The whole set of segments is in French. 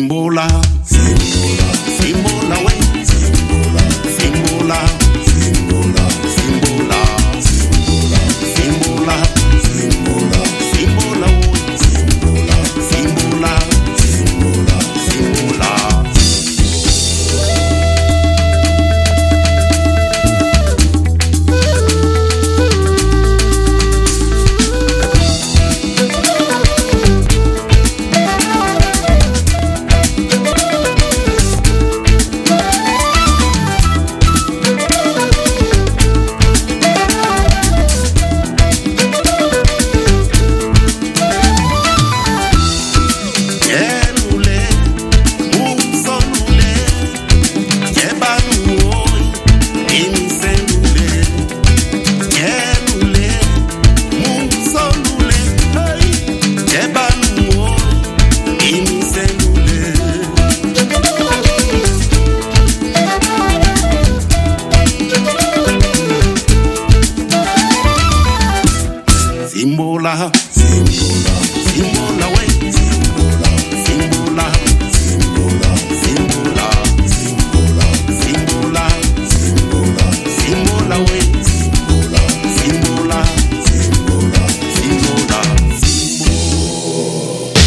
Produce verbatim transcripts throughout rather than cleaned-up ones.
Simbola, Simbola, Simbola, way, Simbola, Simbola, Simbola, Simbola, Simbola, Simbola, Simbola, way, Simbola, Simbola, Simbola, Simbola. Simbola, Simbola, Simbola, way, Simbola, Simbola, Simbola, Simbola, Simbola, Simbola, Simbola, Simbola, way, Simbola, Simbola, Simbola, Simbola, Simbola.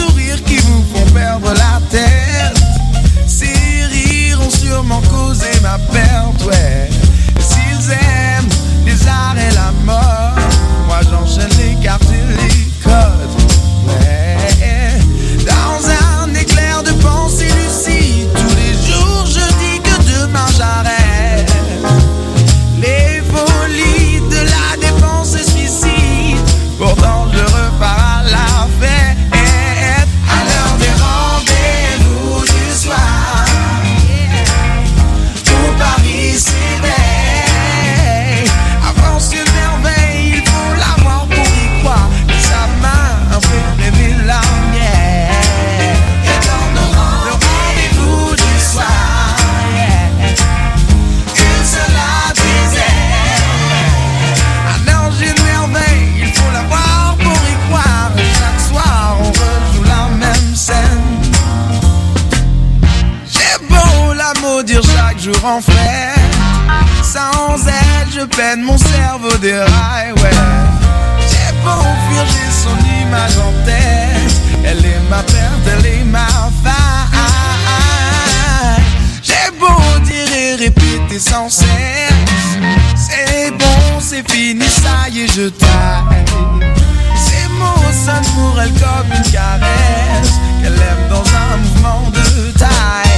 sourires qui vous font perdre la tête. Ces rires ont sûrement causé ma perte, ouais. S'ils aiment les arts et la mode, moi j'enchaîne les cartes et les codes, ouais. Dans un éclair de pensée lucide, tous les jours je dis que demain j'arrête. Les folies de la dépense et suicide, pourtant je repars à la fête. À l'heure des rendez-vous du soir, tout Paris s'éveille. Avance une merveille, il faut l'avoir pour y croire. Et sa main fait rêver la mienne. Et dans nos rendez-vous du soir, une seule a des ailes. Un ange, une merveille, il faut l'avoir pour y croire. Et chaque soir on rejoue la même scène. J'ai beau la maudire chaque jour en fait, sans elle je peine, mon cerveau déraille, ouais. J'ai beau fuir, j'ai son image en tête. Elle est ma perte, elle est ma faille. J'ai beau dire et répéter sans cesse, c'est bon, c'est fini, ça y est, je taille. Ces mots sonnent pour elle comme une caresse, qu'elle aime dans un mouvement de taille.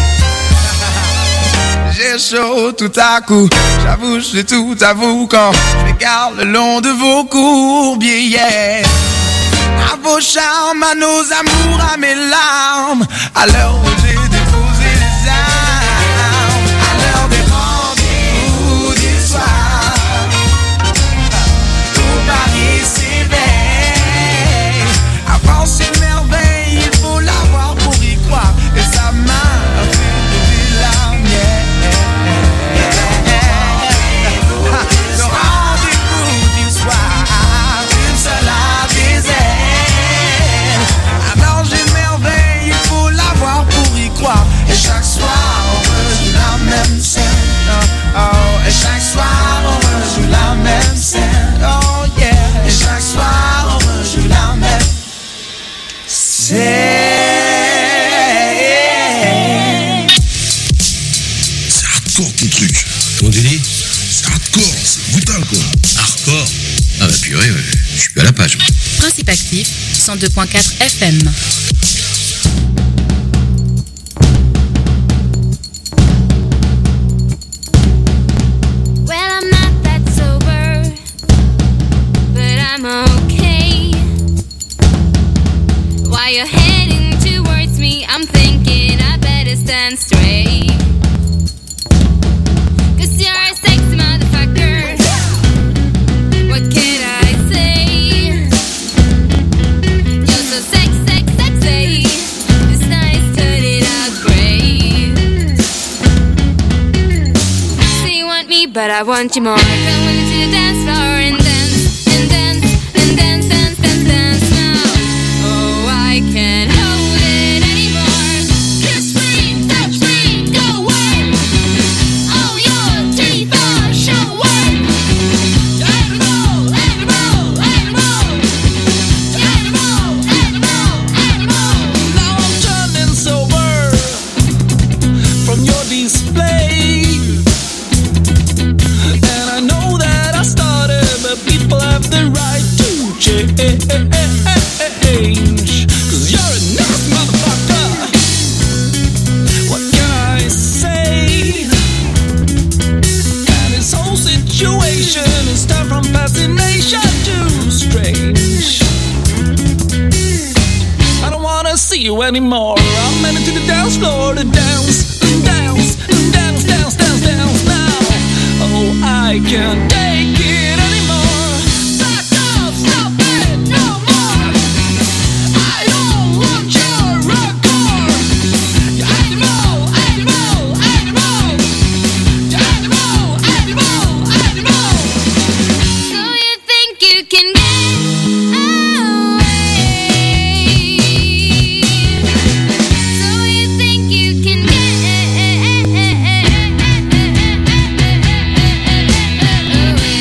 J'ai chaud tout à coup, j'avoue, je tout avoue quand je m'égare le long de vos courbiers, yeah. À vos charmes, à nos amours, à mes larmes, à l'heure où j'ai déposé les armes, à l'heure des rendez-vous du soir, tout Paris s'éveille. Avance une merveille, il faut l'avoir pour y croire. Et sa main a fait rêver la mienne. Le rendez-vous du soir, une seule a des ailes. Un ange, une merveille, il faut l'avoir pour y croire. Et chaque soir on rejoue la même scène. Oh, oh. Et chaque soir on rejoue la même scène. Oh yeah. Et chaque soir on rejoue la même scène. C'est hardcore ton truc. Comment tu dis? C'est hardcore, c'est brutal quoi. Hardcore? Ah bah purée, ouais, je suis plus à la page. Principe actif, cent deux point quatre F M. Well, I'm not that sober, but I'm okay. While you're heading towards me, I'm thinking I better stand straight. Cause you're a sexy motherfucker. What can I say? You're so sex, sex, sexy. This night started out great. So you want me, but I want you more. Come with me to the dance floor and dance, and dance, and dance, dance, dance, dance now. Oh, I can't hold it anymore. Kiss me, touch me, go away. Oh, your teeth are showing. Animal, animal, animal. Animal, animal, animal. Now I'm turning sober from your display, and I know that I started, but people have the right to change. Cause you're a nice motherfucker. What can I say? And this whole situation is turned from fascination to strange. I don't wanna see you anymore. I'm headed to the dance floor to dance, and dance, and dance, dance, dance, dance now. Oh, I can't take it anymore. Back off, stop it, no more. I don't want your record. You animal, animal, animal. You animal, animal, animal. So you think you can get away? So you think you can get away?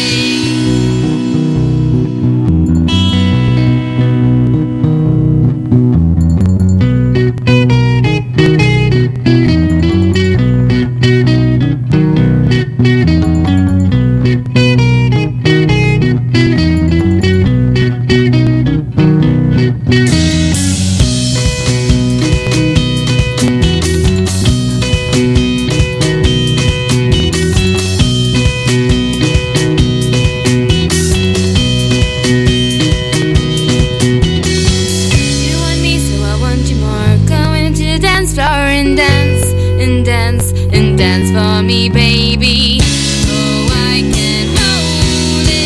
floor and dance, and dance, and dance for me, baby. Oh, I can't hold it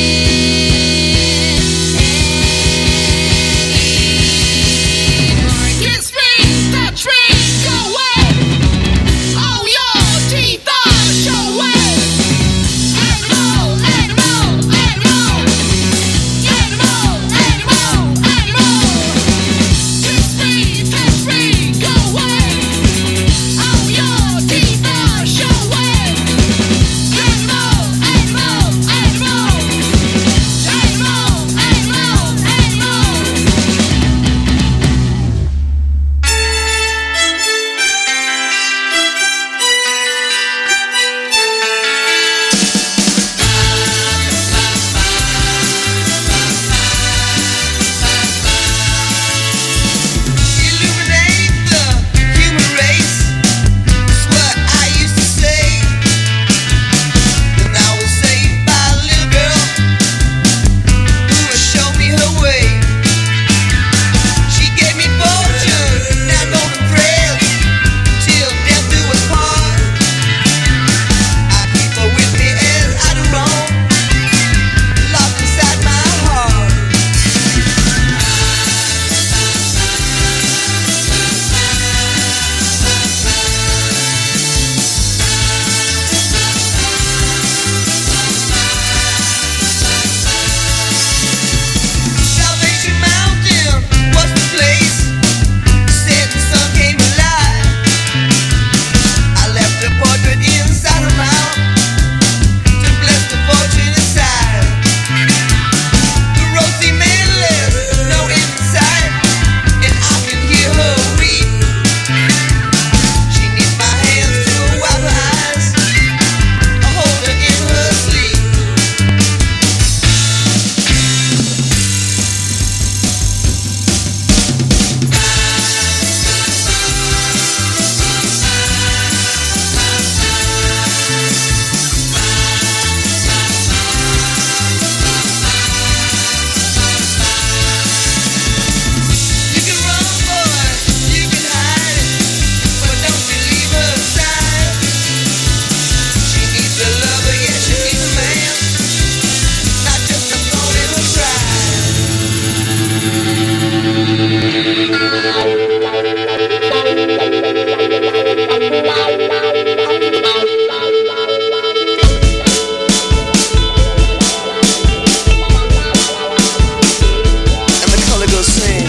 anymore. Kiss me, touch me, go away. Oh, your teeth are showing. Animal, animal, animal. Animal, animal, animal. Kiss me, touch me, go away. Oh, your teeth are showing. Animal, animal, animal. Animal, animal, animal. Illuminate the human race. That's what I used to say. Then I was saved by a little girl who would show me her way. She gave me fortune, now golden thread, till death do us part. I keep her with me as I do wrong, locked inside my heart. Salvation Mountain was the place. Said the sun came alive. I left a portrait inside her mouth to bless the fortune inside. The rosy man lives no inside, and I can hear her weep. She needs my hands to wipe her eyes. I hold her in her sleep. You can run, boy, you can hide, but don't you leave her side. She needs a lover, yeah, she needs a man, not just a thorn in her pride. And the color goes sing.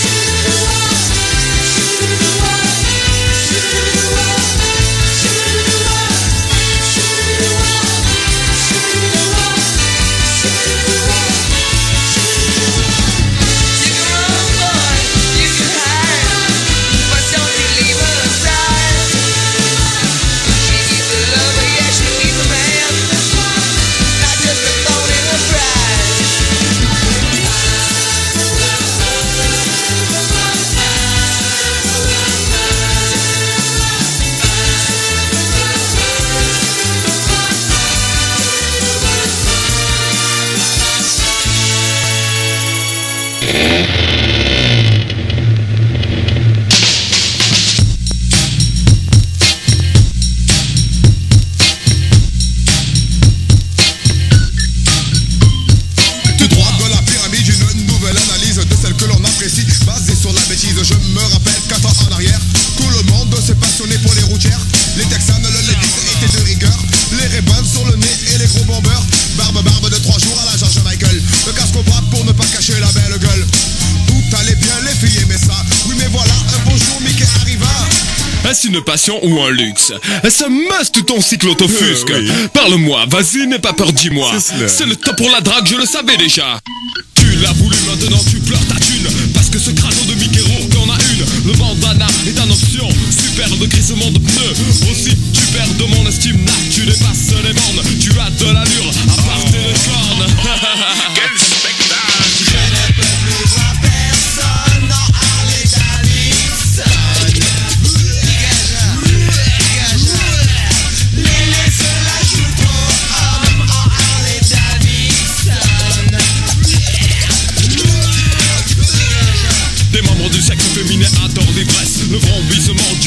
You can run, boy, you can hide, but don't you leave her side. She needs a lover, yeah, she needs a man, not just a thorn in her pride. Tout droit de la pyramide, une nouvelle analyse de celle que l'on apprécie, basée sur la bêtise. Je me rappelle qu'un temps en arrière, tout le monde s'est passionné pour les routières. Les Texans, le Ladies étaient de rigueur. Les Ray-Bans sur le nez et les gros bombers. Barbe, barbe de trois jours à la George Michael. Le casque au bras pour ne pas cacher la belle gueule. Tout allait bien, les filles aimaient ça. Oui, mais voilà, un beau jour, Mickey arriva. Est-ce une passion ou un luxe? Est-ce un must ton cyclotofusque? Euh, oui. Parle-moi, vas-y, n'aie pas peur, dis-moi. C'est cela. C'est le top pour la drague, je le savais déjà. Tu l'as voulu, maintenant tu pleures ta thune. Parce que ce crâneau de Mickey Rourke en a une. Le bandana est une option. Super de crissement de pneus. Aussi, tu perds de mon estime. Là, tu dépasses les bornes. Tu as de l'allure à part tes cornes. Quel spectacle! Je ne peux plus voir personne en Harley Davidson. féminin adore l'ivresse. Le vrombissement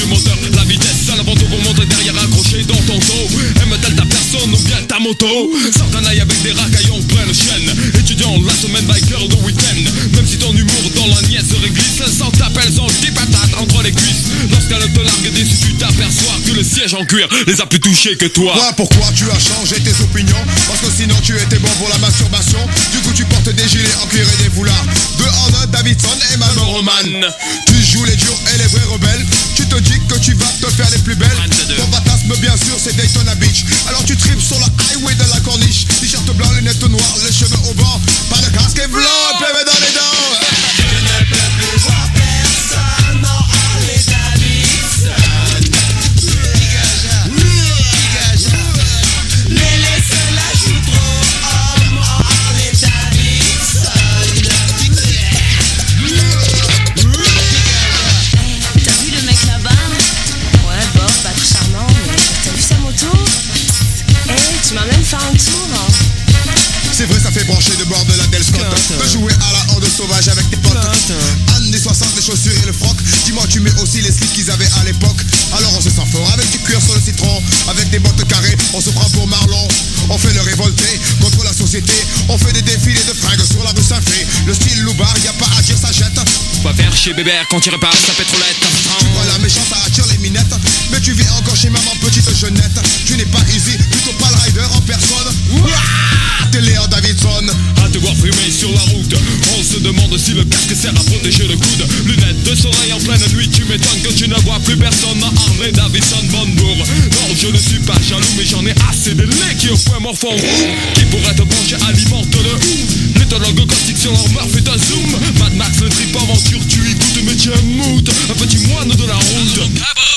penché dans ton dos. Aime-t-elle ta personne ou bien ta moto? Sors d'un œil avec des racaillons pleine chaîne. Étudiant la semaine, biker le week-end. Même si ton humour dans la nièce réglisse, sans t'appelle son petit patate entre les cuisses. Lorsqu'elle te largue déçu, tu t'aperçois que le siège en cuir les a plus touchés que toi. Ouais, pourquoi tu as changé tes opinions? Parce que sinon tu étais bon pour la masturbation. Du coup tu portes des gilets en cuir et des foulards de Arnold Davidson et Maman Roman. Tu joues les durs et les vrais rebelles. Tu te dis que tu vas te faire les plus belles. Ton fantasme bien sûr c'est Daytona Beach. Alors tu tripes sur la highway de la corniche. T-shirt blanc, lunettes noires, les cheveux au vent. Pas de casque et blanc, et pleuve dans les dents. Je ne peux plus voir personne en Harley Davidson. Les laisse la joue trop homme en Harley Davidson. T'as vu le mec là-bas? Ouais, bof, pas très charmant, mais t'as vu sa moto? Eh, hey, tu m'as même fait un tour, hein. C'est vrai, ça fait brancher de bord de la Del Scott. De jouer à la horde sauvage avec tes potes. Années soixante, les chaussures et le froc. Dis-moi, tu mets aussi les slips qu'ils avaient à l'époque. Alors on se sent fort avec du cuir sur le citron. Avec des bottes carrées, on se prend pour Marlon. On fait le révolté contre la société. On fait des défilés de fringues sur la rue Saint-Fé. Le style loupard, y a pas à dire, ça jette. Va faire chez Bébert quand tu répares sa pétrolette. Tu crois la méchance, ça attire les minettes. Mais tu vis encore chez maman petite jeunette. Tu n'es pas easy, plutôt pas le rider en personne. Ouah, t'es Léon Davidson. À te voir fumer sur la route, on se demande si le casque sert à protéger le coude. Lunettes de soleil en pleine nuit, tu m'étonnes que tu ne vois plus personne en Harley Davidson Bonbour. Non, je ne suis pas jaloux, mais j'en ai assez de lait qui au point morphon. Qui pourrait te brancher, alimente-le. L'éthologue caustique sur leur meurtre fait un zoom. Mad Max, le trip aventure, tu écoutes, mais tu mood. Un petit moine de la route.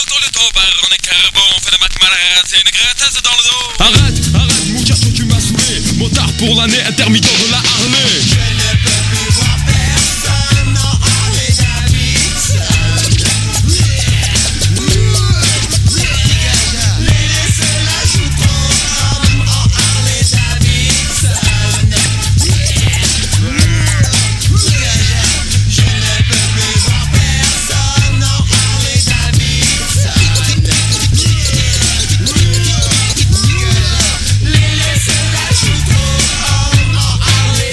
Arrête, arrête, muchacho, tu m'as saoulé. Motard pour l'année, intermittent de la Harley. Je ne peux plus voir personne en Harley Davidson. Les laisse la joue trop homme en Harley Davidson. Je ne peux plus voir personne en Harley Davidson. Les laisse la joue trop homme en Harley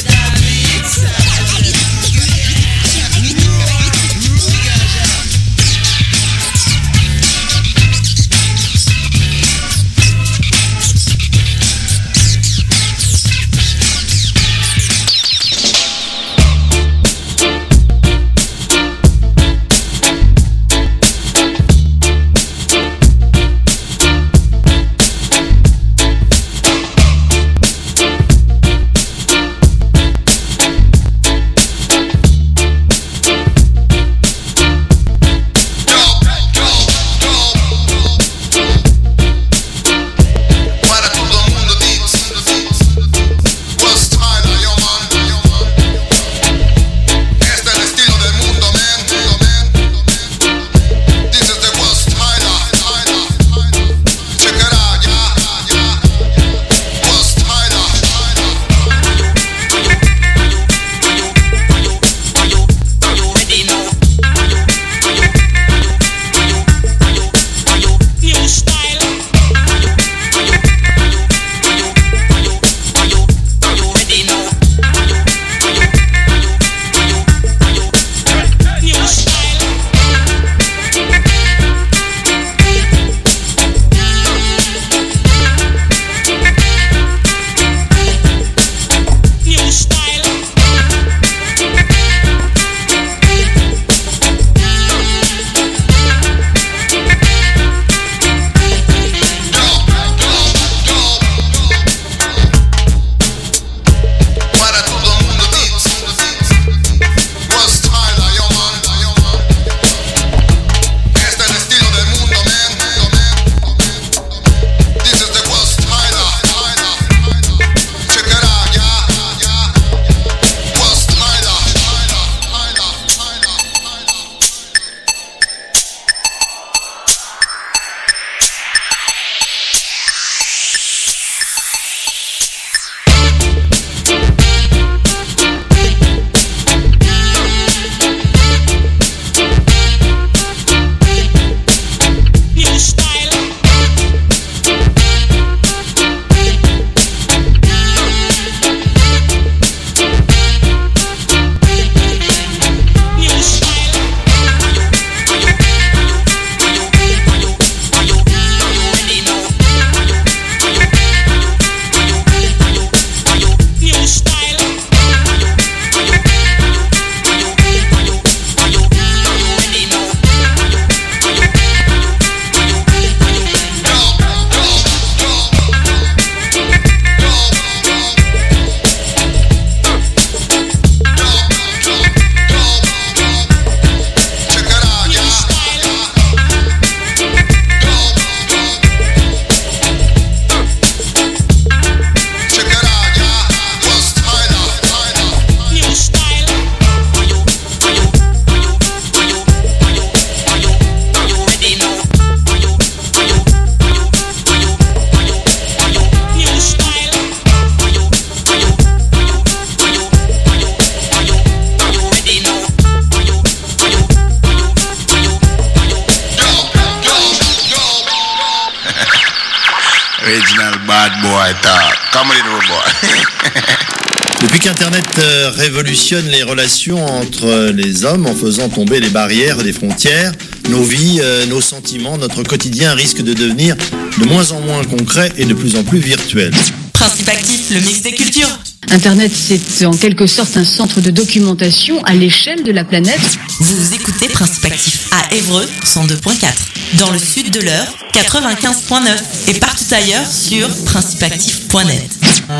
Original bad boy talk. Come on, little boy. Depuis qu'Internet euh, révolutionne les relations entre les hommes en faisant tomber les barrières des frontières, nos vies, euh, nos sentiments, notre quotidien risque de devenir de moins en moins concret et de plus en plus virtuel. Principe actif, le mix des cultures. Internet, c'est en quelque sorte un centre de documentation à l'échelle de la planète. Vous écoutez Principe actif à Évreux, cent deux point quatre. Dans le sud de l'Eure, quatre-vingt-quinze point neuf. Et partout ailleurs sur principe actif point net.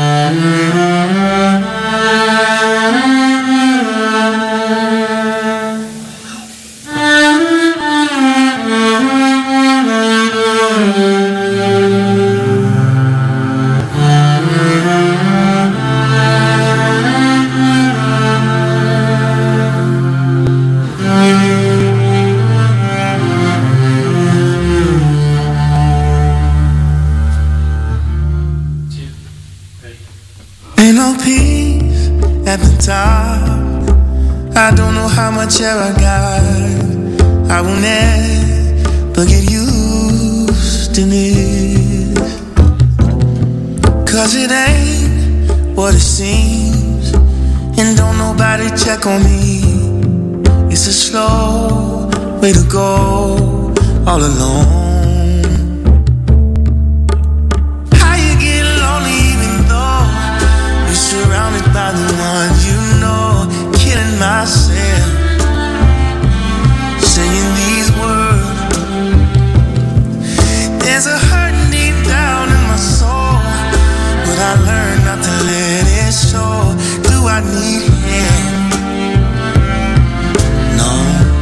I don't know how much air I got. I will never get used to this. Cause it ain't what it seems. And don't nobody check on me. It's a slow way to go all alone. How you get lonely even though you're surrounded by the ones you know. Killing myself, saying these words. There's a hurt deep down in my soul, but I learned not to let it show. Do I need help? No.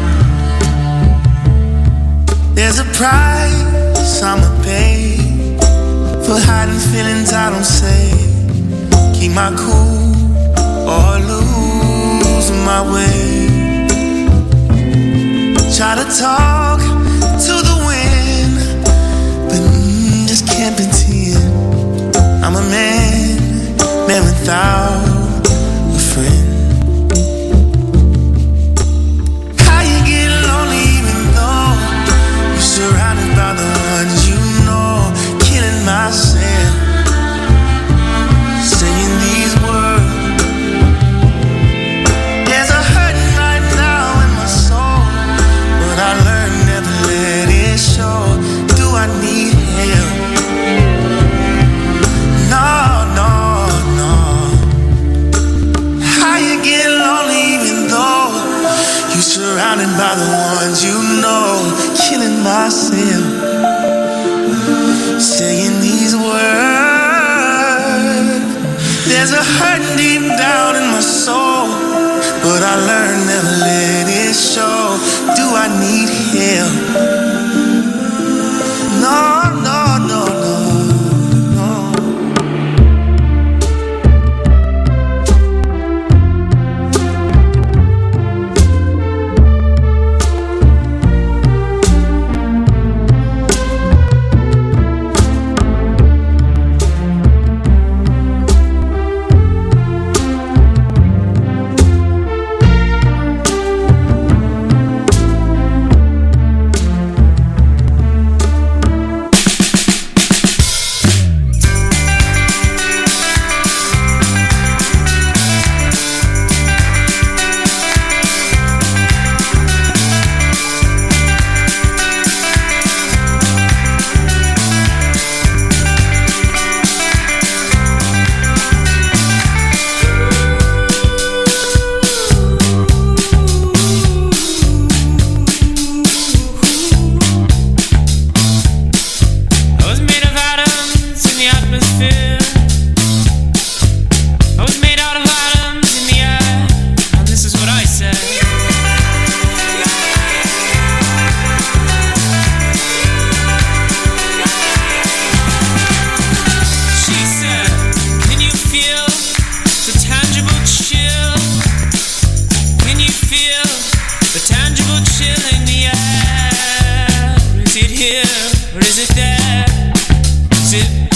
There's a price I'ma pay for hiding feelings I don't say. Keep my cool or lose my way. Try to talk to the wind, but mm, just can't pretend. I'm a man, man without a friend. How you get lonely even though you're surrounded by the ones you know. Killing myself, saying these words. I learned never let it show. Do I need help? No, no, no. How you get lonely even though you're surrounded by the ones you know. Killing myself, saying these words. There's a hurt deep down in my soul, but I learned never let it show. Do I need help? No, no, no, no, no. Or is it there? Is it